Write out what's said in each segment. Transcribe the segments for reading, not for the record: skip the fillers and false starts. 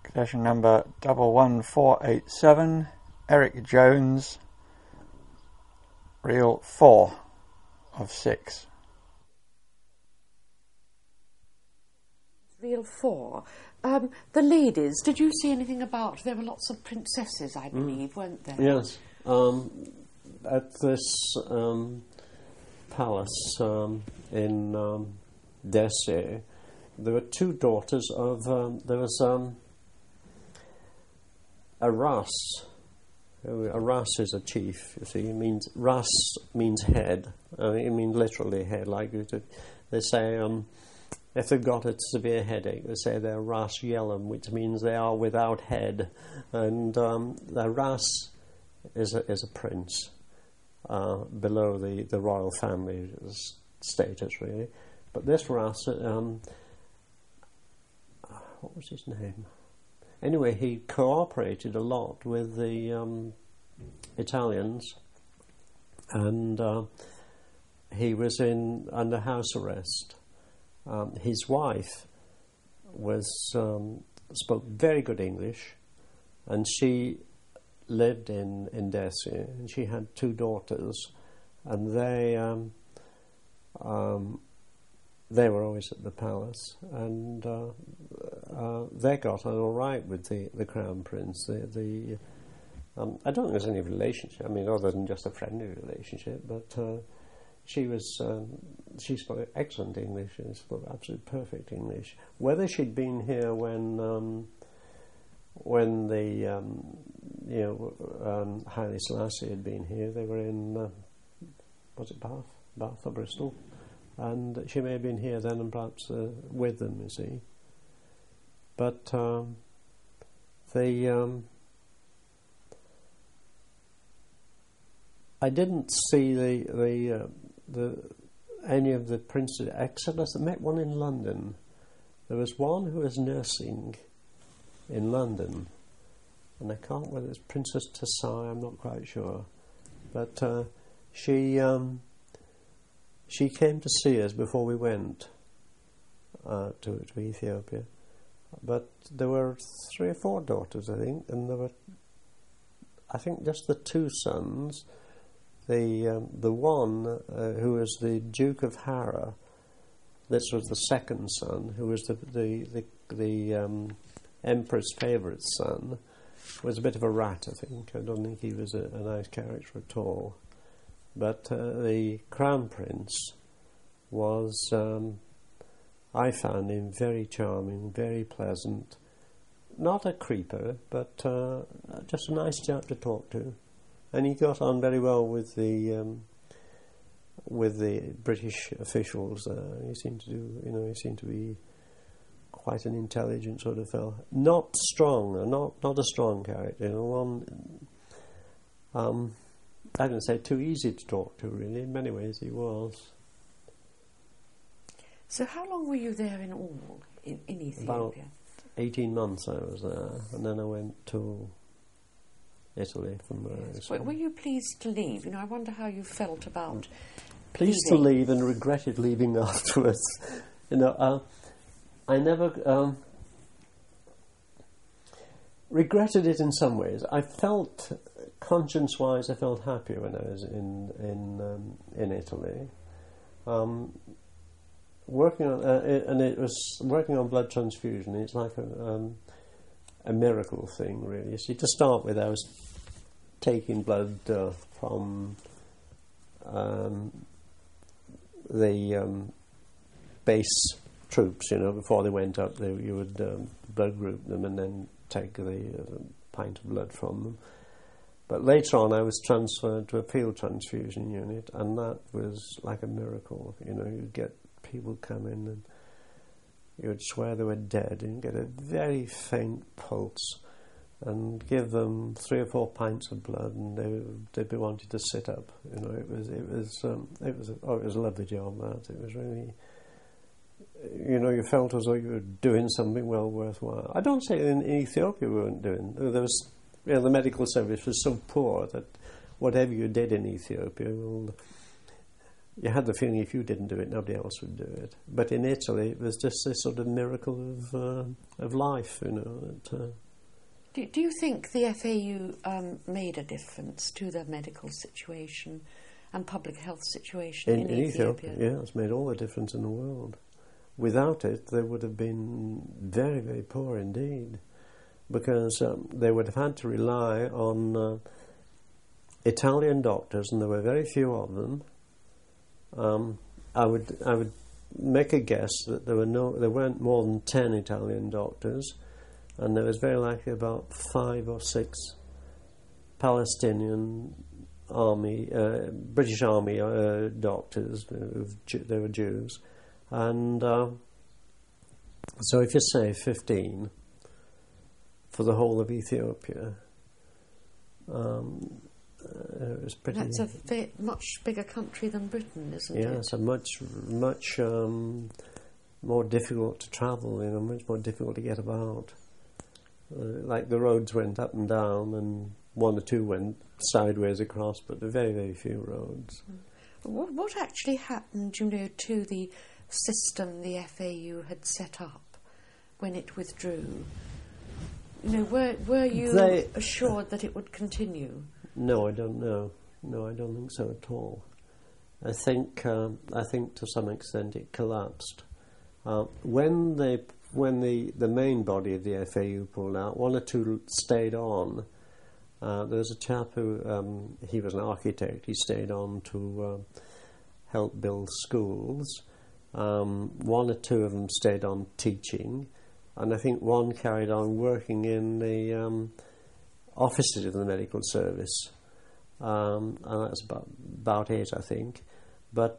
Accreditation number 11487, Eric Jones, reel 4 of 6. Reel 4. The ladies, did you see anything about? There were lots of princesses, I believe, weren't there? Yes. At this palace in Desi, there were two daughters of. There was a Ras. A Ras is a chief. You see, it means Ras means head. It means literally head. Like they say. If they've got a severe headache, they say they're Ras Yellam, which means they are without head. And the Ras is a prince below the royal family status, really. But this Ras, what was his name? Anyway, he cooperated a lot with the Italians, and he was under house arrest. His wife spoke very good English, and she lived in Desi, and she had two daughters, and they were always at the palace, and they got on all right with the Crown Prince. I don't think there's any relationship. I mean, other than just a friendly relationship, but. She spoke excellent English. She spoke absolutely perfect English. Whether she'd been here when the Haile Selassie had been here, they were in was it Bath or Bristol, and she may have been here then and perhaps with them. You see, but I didn't see any of the princes, except I met one in London. There was one who was nursing in London, and I can't remember whether it's Princess Tasai, I'm not quite sure, but she came to see us before we went to Ethiopia. But there were 3 or 4 daughters, I think, and there were, I think, just the 2 sons. The one who was the Duke of Harrow, this was the second son, who was the Emperor's favourite son, was a bit of a rat, I think. I don't think he was a nice character at all. But the Crown Prince was, I found him very charming, very pleasant. Not a creeper, but just a nice chap to talk to. And he got on very well with the British officials. He seemed to be quite an intelligent sort of fellow. Not strong, not a strong character. I didn't say too easy to talk to, really. In many ways, he was. So, how long were you there in all in Ethiopia? About 18 months I was there, and then I went to Italy from there. Yes. Were you pleased to leave? I wonder how you felt about pleased leaving. To leave and regretted leaving afterwards. I never regretted it in some ways. I felt, conscience-wise, I felt happier when I was in Italy. Working on and it was working on blood transfusion. It's like a miracle thing, really. See, to start with, I was taking blood from the base troops. Before they went up, you would blood group them and then take the pint of blood from them. But later on, I was transferred to a field transfusion unit, and that was like a miracle. You'd get people come in and you would swear they were dead, and get a very faint pulse, and give them 3 or 4 pints of blood, and they'd be wanting to sit up. It was a lovely job. That it was really, you felt as though you were doing something well worthwhile. I don't say in Ethiopia we weren't doing. There was, the medical service was so poor that whatever you did in Ethiopia, you had the feeling if you didn't do it, nobody else would do it. But in Italy, it was just this sort of miracle of life, you know. Do you think the FAU made a difference to the medical situation and public health situation in Ethiopia? Yeah, it's made all the difference in the world. Without it, they would have been very, very poor indeed, because they would have had to rely on Italian doctors, and there were very few of them. I would make a guess that there weren't more than 10 Italian doctors, and there was very likely about 5 or 6 Palestinian army, British army doctors. They were Jews, and so if you say 15 for the whole of Ethiopia. It was pretty. That's a much bigger country than Britain, isn't it? Yeah, it's a much more difficult to travel. You know, much more difficult to get about. Like the roads went up and down, and 1 or 2 went sideways across, but there were very, very few roads. What actually happened, you know, to the system the FAU had set up when it withdrew? You know, were you assured that it would continue? No, I don't know. No, I don't think so at all. I think to some extent it collapsed. When the main body of the FAU pulled out, 1 or 2 stayed on. There was a chap who he was an architect. He stayed on to help build schools. 1 or 2 of them stayed on teaching, and I think 1 carried on working in the offices of the medical service, and that's about it, I think. But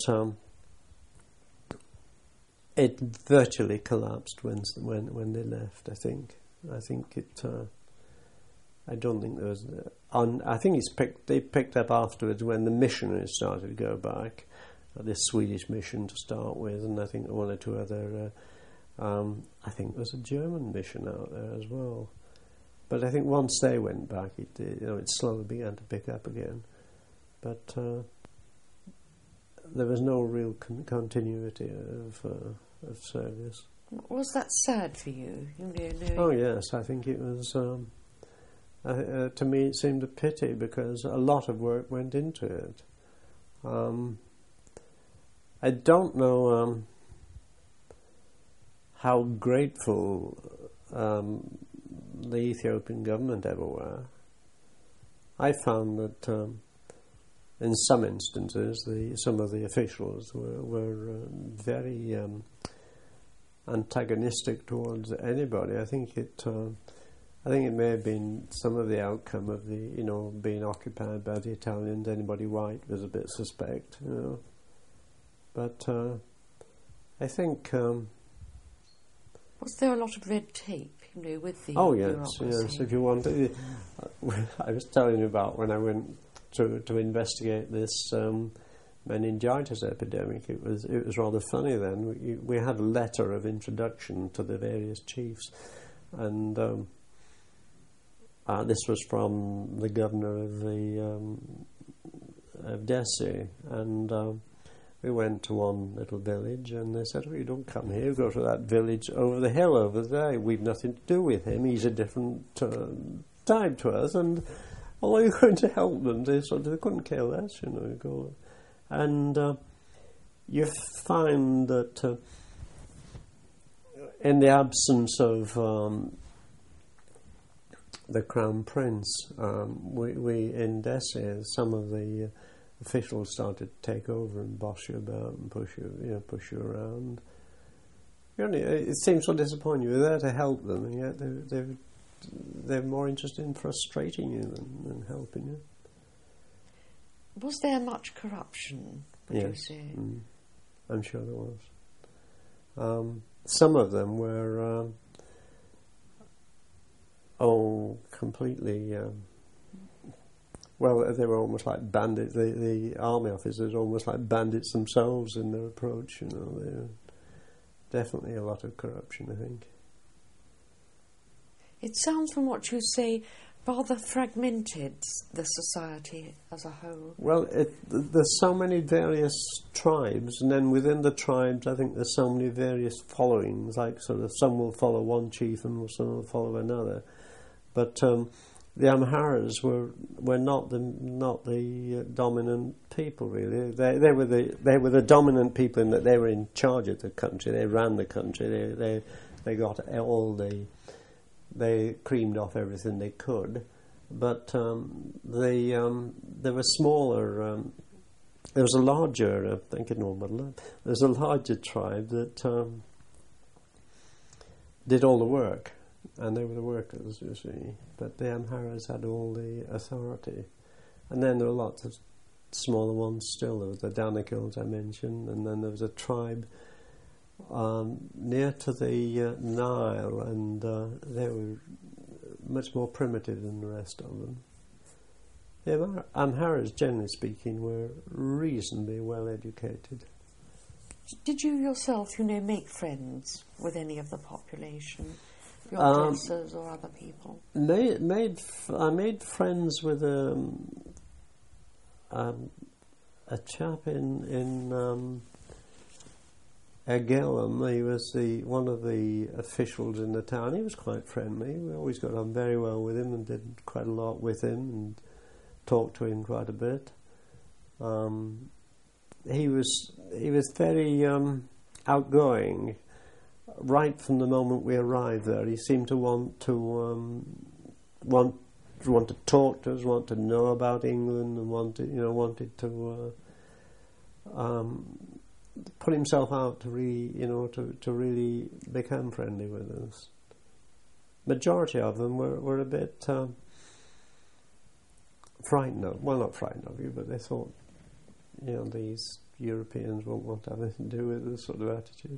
it virtually collapsed when they left. I think it. I don't think there was. I think they picked up afterwards when the missionaries started to go back. This Swedish mission to start with, and I think 1 or 2 other. I think there was a German mission out there as well. But I think once they went back, it slowly began to pick up again. But there was no real continuity of service. Was that sad for you? Oh yes, I think it was. To me, it seemed a pity because a lot of work went into it. I don't know how grateful the Ethiopian government ever were. I found that in some instances some of the officials were very antagonistic towards anybody. I think it may have been some of the outcome of being occupied by the Italians. Anybody white was a bit suspect, you know. But I think. Was there a lot of red tape, with the bureaucracy? Yes. If you want, I was telling you about when I went to investigate this meningitis epidemic. It was rather funny then. We had a letter of introduction to the various chiefs, and this was from the governor of Dessie, and. We went to one little village, and they said, "Oh, you don't come here. Go to that village over the hill over there. We've nothing to do with him. He's a different type to us, and all are you going to help them?" They couldn't care less, You go, and you find that in the absence of the Crown Prince, we in Dessie, some of the officials started to take over and boss you about and push you around. It seems so disappointing. You were there to help them, and yet they're more interested in frustrating you than helping you. Was there much corruption? Would you say? I'm sure there was. Some of them were completely. Well, they were almost like bandits. The army officers almost like bandits themselves in their approach. There definitely a lot of corruption, I think. It sounds from what you say rather fragmented, the society as a whole? Well, there's so many various tribes, and then within the tribes, I think there's so many various followings. Like sort of, some will follow one chief, and some will follow another. But the Amharas were not the dominant people, really. They were the dominant people in that they were in charge of the country. They ran the country. They got they creamed off everything they could. But there were smaller. There was a larger. There's a larger tribe that did all the work. And they were the workers, you see. But the Amharas had all the authority. And then there were lots of smaller ones still. There was the Danakils I mentioned, and then there was a tribe near to the Nile, and they were much more primitive than the rest of them. The Amharas, generally speaking, were reasonably well educated. Did you yourself, make friends with any of the population? Your dancers or other people? I made friends with a chap in Egelum. He was one of the officials in the town. He was quite friendly. We always got on very well with him and did quite a lot with him and talked to him quite a bit. He was very outgoing. Right from the moment we arrived there, he seemed to want to talk to us, want to know about England, and wanted to put himself out to really become friendly with us. Majority of them were a bit frightened of. Well, not frightened of you, but they thought, these Europeans won't want to have anything to do with this sort of attitude.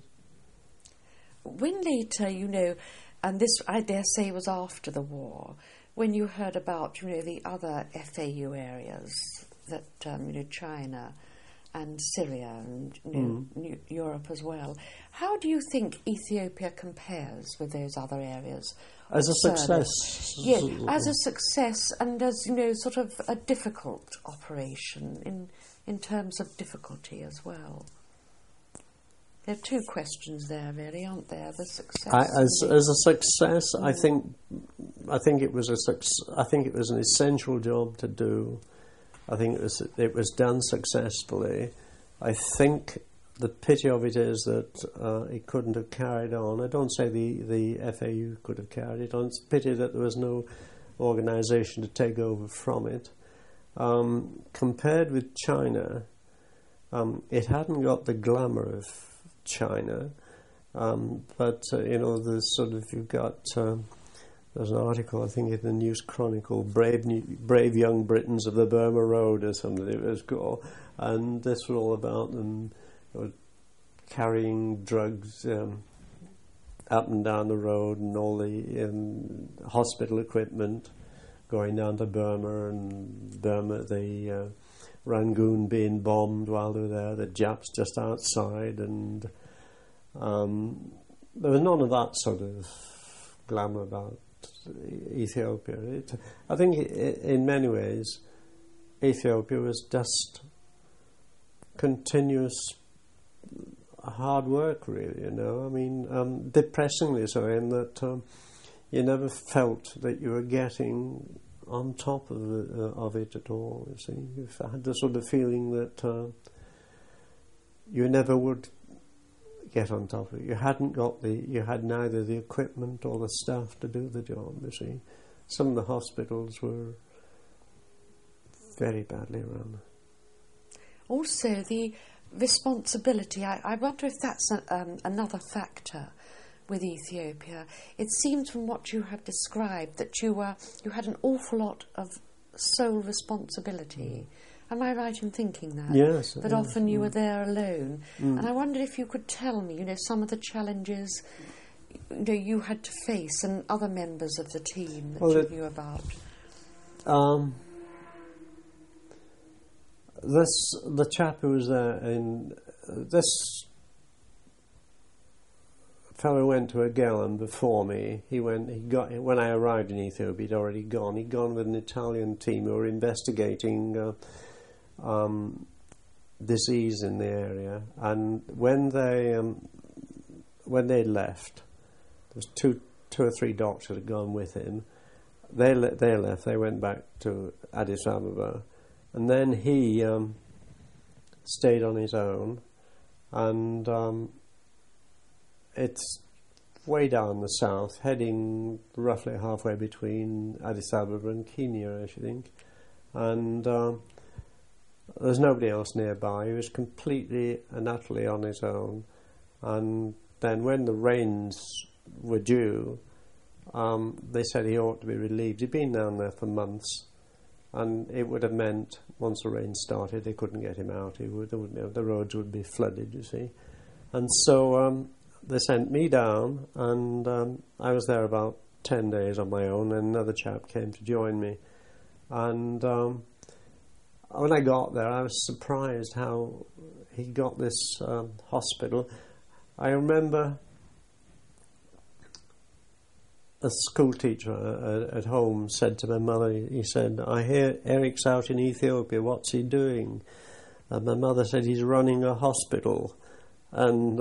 When later, and this I dare say was after the war, when you heard about, the other FAU areas that, China and Syria and Europe as well, how do you think Ethiopia compares with those other areas? As a success? Yes, as a success and as, sort of a difficult operation in terms of difficulty as well. There are two questions there, really, aren't there? The success. As a success, I think it was I think it was an essential job to do. I think it was done successfully. I think the pity of it is that it couldn't have carried on. I don't say the FAU could have carried it on. It's a pity that there was no organisation to take over from it. Compared with China, it hadn't got the glamour of China, but there's sort of, you've got there's an article I think in the News Chronicle, Brave Young Britons of the Burma Road or something it was called, and this was all about them carrying drugs up and down the road, and all the hospital equipment going down to Burma, and the Rangoon being bombed while they were there, the Japs just outside, and there was none of that sort of glamour about Ethiopia. I think in many ways Ethiopia was just continuous hard work, really, I mean, depressingly so, in that you never felt that you were getting on top of it at all. You see, you had the sort of feeling that you never would get on top of it. You had neither the equipment or the staff to do the job. You see, some of the hospitals were very badly run. Also, the responsibility. I wonder if that's another factor with Ethiopia. It seems from what you have described that you had an awful lot of sole responsibility. Am I right in thinking that? Yes. That often you were there alone. And I wondered if you could tell me, some of the challenges you had to face and other members of the team that you knew about. The chap who was there in this fellow went to Agellan before me. When I arrived in Ethiopia, he'd already gone. He'd gone with an Italian team who were investigating disease in the area. And when they left, there was two or three doctors had gone with him. They left. They went back to Addis Ababa, and then he stayed on his own. And it's way down the south, heading roughly halfway between Addis Ababa and Kenya, I should think. And there's nobody else nearby. He was completely and utterly on his own. And then when the rains were due, they said he ought to be relieved. He'd been down there for months, and it would have meant once the rain started, they couldn't get him out. The roads would be flooded, you see. And so they sent me down, and I was there about 10 days on my own, and another chap came to join me. And when I got there, I was surprised how he got this hospital. I remember a school teacher at home said to my mother, he said, "I hear Eric's out in Ethiopia, what's he doing?" And my mother said, "He's running a hospital." And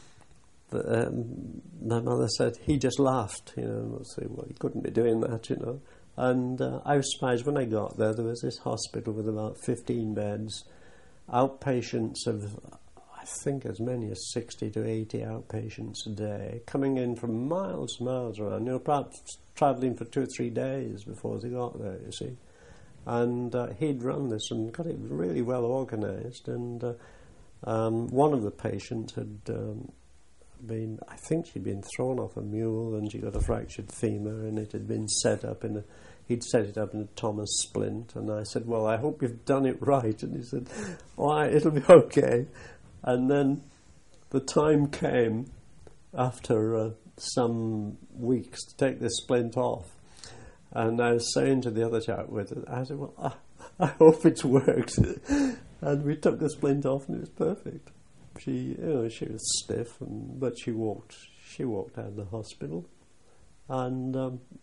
my mother said, "He just laughed," and I said, "Well, he couldn't be doing that, And I was surprised when I got there. There was this hospital with about 15 beds, outpatients of, I think, as many as 60 to 80 outpatients a day, coming in from miles and miles around, perhaps travelling for 2 or 3 days before they got there, you see. And he'd run this and got it really well organised. And one of the patients had I think she'd been thrown off a mule and she got a fractured femur, and it had been set up he'd set it up in a Thomas splint. And I said, "Well, I hope you've done it right." And he said, "Oh, it'll be okay." And then the time came after some weeks to take this splint off. And I was saying to the other chap with it, I said, "Well, I hope it's worked." And we took the splint off, and it was perfect. She was stiff, but she walked out of the hospital. And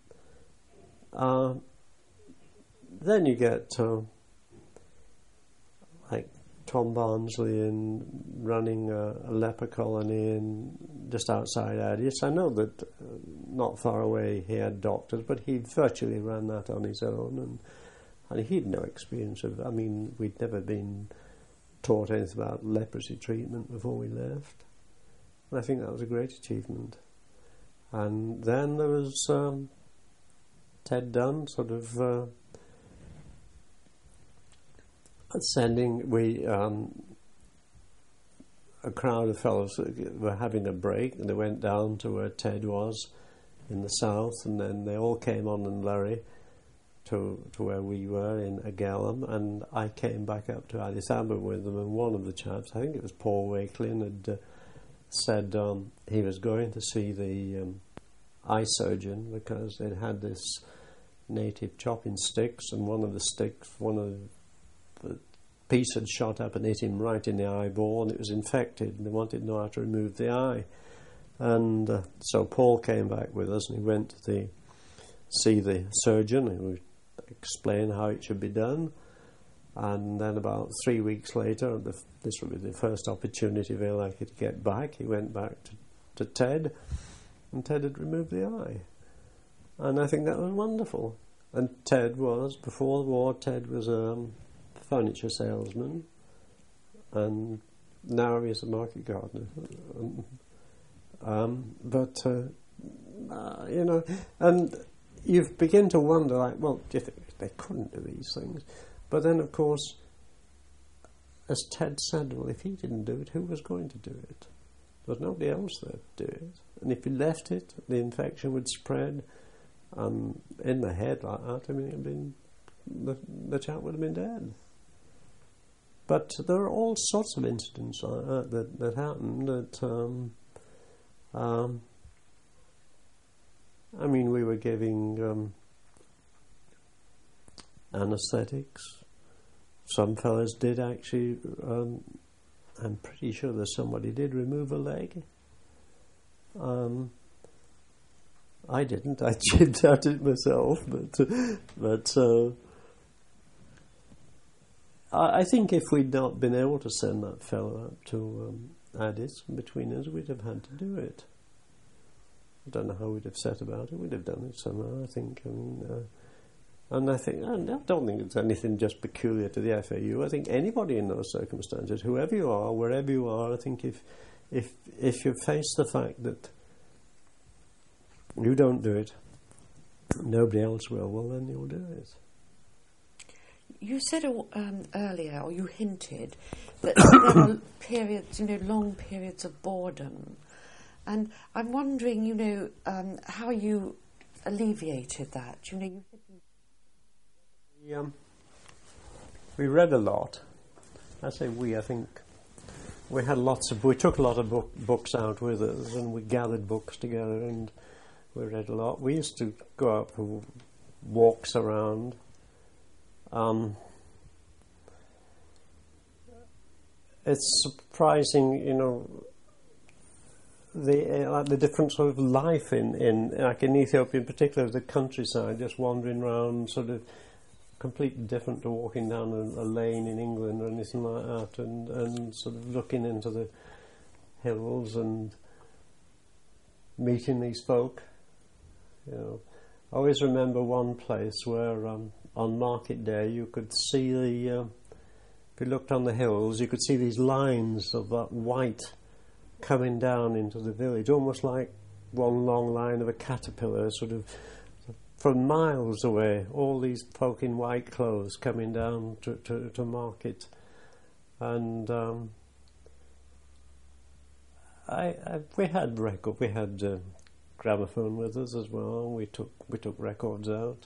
then you get like Tom Barnsley running a leper colony just outside Addis. I know that not far away he had doctors, but he virtually ran that on his own, and he'd no experience we'd never been taught anything about leprosy treatment before we left. And I think that was a great achievement. And then there was Ted Dunn sort of sending a crowd of fellows were having a break, and they went down to where Ted was in the south, and then they all came on in Lurry to where we were in Agellan, and I came back up to Addis Ababa with them. And one of the chaps, I think it was Paul Wakelin, had said he was going to see the eye surgeon because they'd had this native chopping sticks, and one of the piece had shot up and hit him right in the eyeball, and it was infected, and they wanted to know how to remove the eye. And so Paul came back with us, and he went to see the surgeon, and we explain how it should be done. And then about 3 weeks later, this would be the first opportunity very likely to get back, he went back to Ted, and Ted had removed the eye. And I think that was wonderful. And Ted was, before the war, Ted was a furniture salesman, and now he's a market gardener. And you begin to wonder, do you think they couldn't do these things? But then, of course, as Ted said, well, if he didn't do it, who was going to do it? There was nobody else there to do it. And if he left it, the infection would spread in the head like that. The chap would have been dead. But there are all sorts of incidents like that happened. We were giving anaesthetics. Some fellas did actually, I'm pretty sure that somebody did remove a leg. I didn't. I chipped at it myself, but I think if we'd not been able to send that fellow up to Addis between us, we'd have had to do it. I don't know how we'd have set about it. We'd have done it somehow, I think. And I don't think it's anything just peculiar to the FAU. I think anybody in those circumstances, whoever you are, wherever you are, I think if you face the fact that you don't do it, nobody else will, well, then you'll do it. You said earlier, or you hinted, that there are periods, long periods of boredom. And I'm wondering, how you alleviated that. We read a lot. I say we, I think we took a lot of books out with us, and we gathered books together and we read a lot. We used to go out for walks around. It's surprising, the different sort of life in like in Ethiopia in particular, the countryside, just wandering around, sort of completely different to walking down a lane in England or anything like that, and sort of looking into the hills and meeting these folk. I always remember one place where on market day you could see if you looked on the hills, you could see these lines of that white coming down into the village, almost like one long line of a caterpillar, sort of from miles away, all these folk in white clothes coming down to market. And we had gramophone with us as well. We took records out.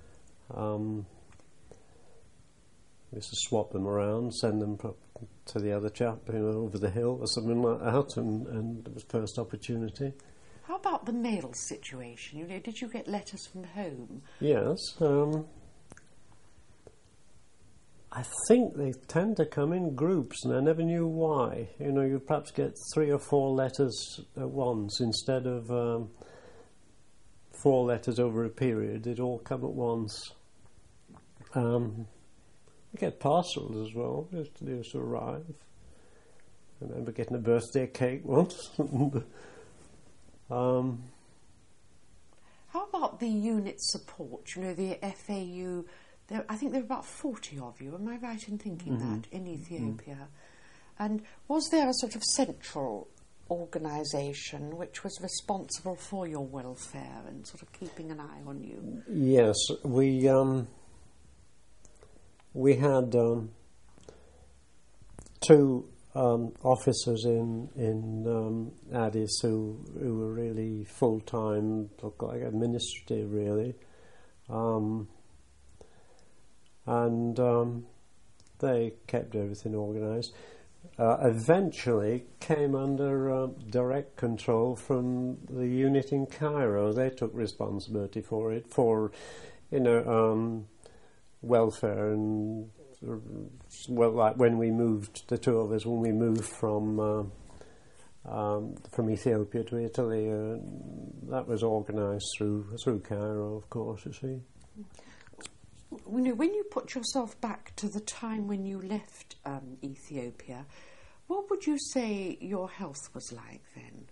We used to swap them around, send them to the other chap, over the hill or something like that, and it was first opportunity. How about the mail situation? Did you get letters from home? Yes. I think they tend to come in groups, and I never knew why. You perhaps get 3 or 4 letters at once instead of 4 letters over a period. They'd all come at once. You get parcels as well, they used to arrive. I remember getting a birthday cake once. How about the unit support? The FAU, I think there were about 40 of you, am I right in thinking that, in Ethiopia? And was there a sort of central organisation which was responsible for your welfare and sort of keeping an eye on you? Yes, we had 2 officers in Addis who were really full-time, like administrative really, and they kept everything organised. Eventually came under direct control from the unit in Cairo. They took responsibility for it, for welfare and like when we moved, the 2 of us, when we moved from Ethiopia to Italy, that was organised through Cairo, of course. You see. When you put yourself back to the time when you left Ethiopia, what would you say your health was like then?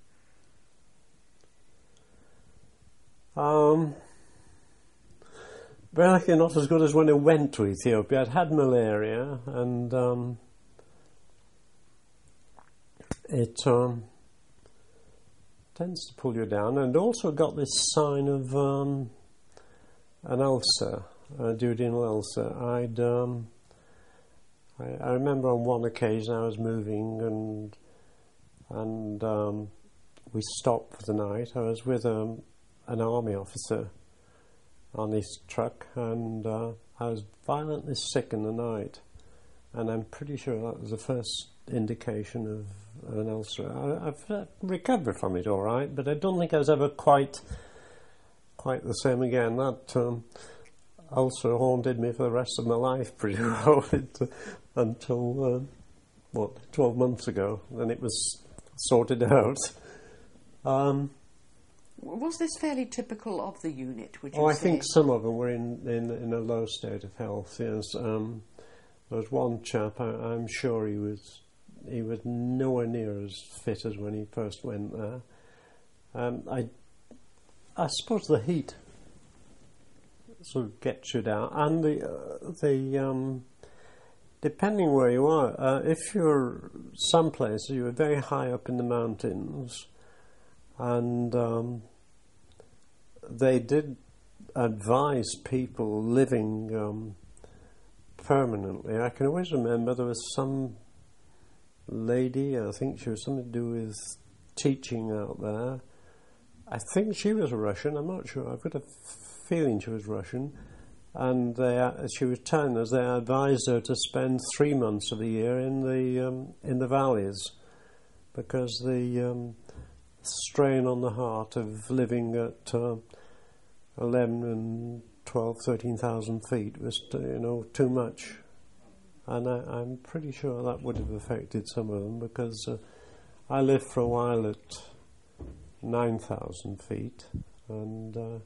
Well, actually not as good as when I went to Ethiopia. I'd had malaria, and it tends to pull you down, and also got this sign of an ulcer, a duodenal ulcer. I remember on one occasion I was moving, and we stopped for the night. I was with an army officer on his truck, and I was violently sick in the night, and I'm pretty sure that was the first indication of an ulcer. I've recovered from it all right, but I don't think I was ever quite the same again. That ulcer haunted me for the rest of my life pretty well until 12 months ago, then it was sorted out. Was this fairly typical of the unit, would you I say? think some of them were in a low state of health, yes. There was one chap, I'm sure he was nowhere near as fit as when he first went there. I suppose the heat sort of gets you down, and the depending where you are, if you're some places you're very high up in the mountains, and they did advise people living permanently. I can always remember there was some lady, I think she was something to do with teaching out there. I think she was Russian, I'm not sure, I've got a feeling she was Russian, and she was telling us they advised her to spend 3 months of the year in the valleys, because the strain on the heart of living at 11 and 12, 13,000 feet was too much. And I'm pretty sure that would have affected some of them, because I lived for a while at 9,000 feet, and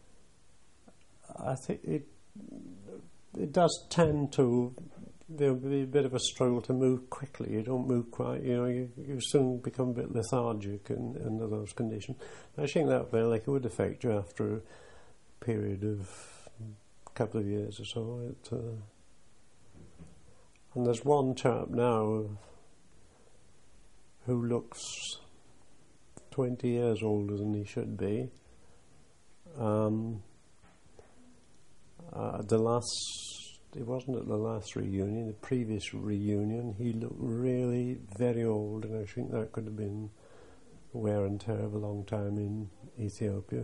I think it does tend to there'll be a bit of a struggle to move quickly. You don't move quite, you soon become a bit lethargic under those conditions. I think that it would affect you after a period of a couple of years or so. And there's one chap now who looks 20 years older than he should be. It wasn't at the last reunion, the previous reunion, he looked really very old, and I think that could have been wear and tear of a long time in Ethiopia.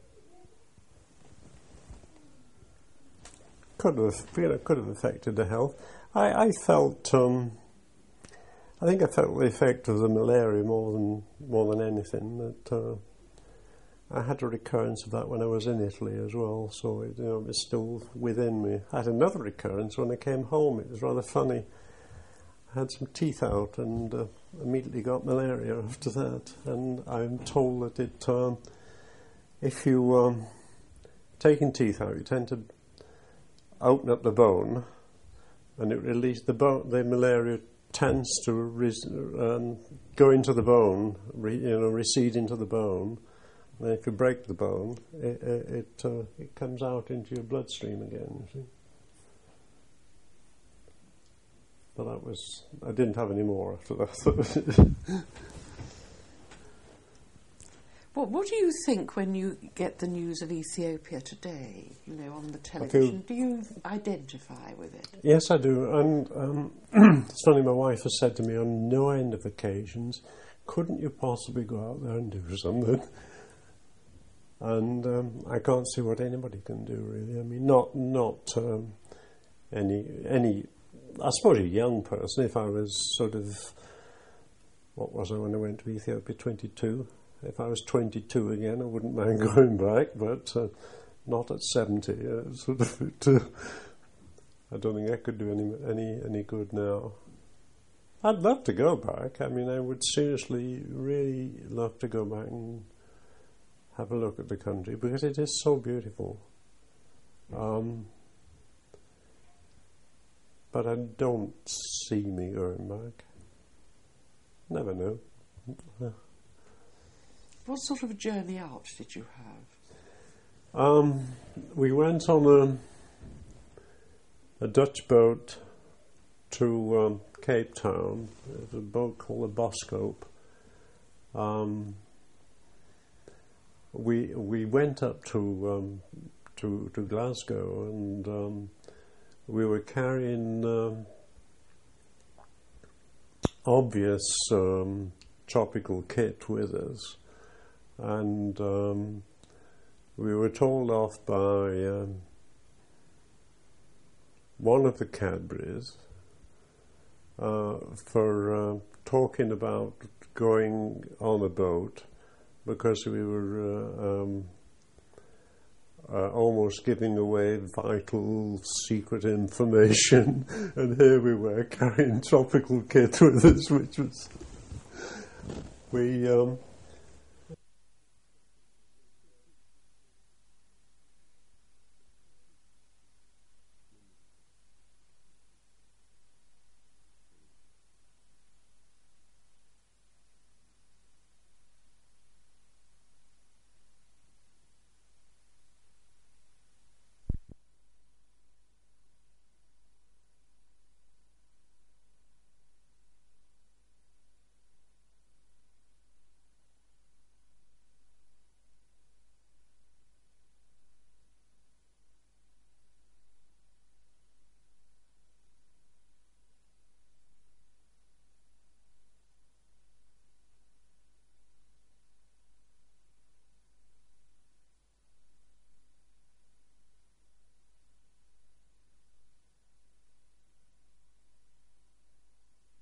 Could have affected the health. I felt, I think I felt the effect of the malaria more than anything. That I had a recurrence of that when I was in Italy as well, so it was still within me. I had another recurrence when I came home. It was rather funny. I had some teeth out and immediately got malaria after that. And I'm told that if you taking teeth out, you tend to open up the bone, and it releases the malaria tends to go into the bone, recede into the bone. And if you break the bone, it comes out into your bloodstream again, you see. But I didn't have any more after that. Well, what do you think when you get the news of Ethiopia today, on the television? Do you identify with it? Yes, I do. And it's funny, my wife has said to me on no end of occasions, couldn't you possibly go out there and do something? And I can't see what anybody can do, really. I mean, not any. I suppose a young person. If I was sort of, what was I when I went to Ethiopia? 22. If I was 22 again, I wouldn't mind going back, but not at 70. I don't think I could do any good now. I'd love to go back. I mean, I would seriously, really love to go back and have a look at the country, because it is so beautiful. But I don't see me going back. Never know. What sort of journey out did you have? We went on a Dutch boat to Cape Town. It was a boat called the Boskoop. We went up to Glasgow, and we were carrying obvious tropical kit with us, and we were told off by one of the Cadburys for talking about going on a boat, because we were almost giving away vital secret information, and here we were carrying tropical kit with us, which was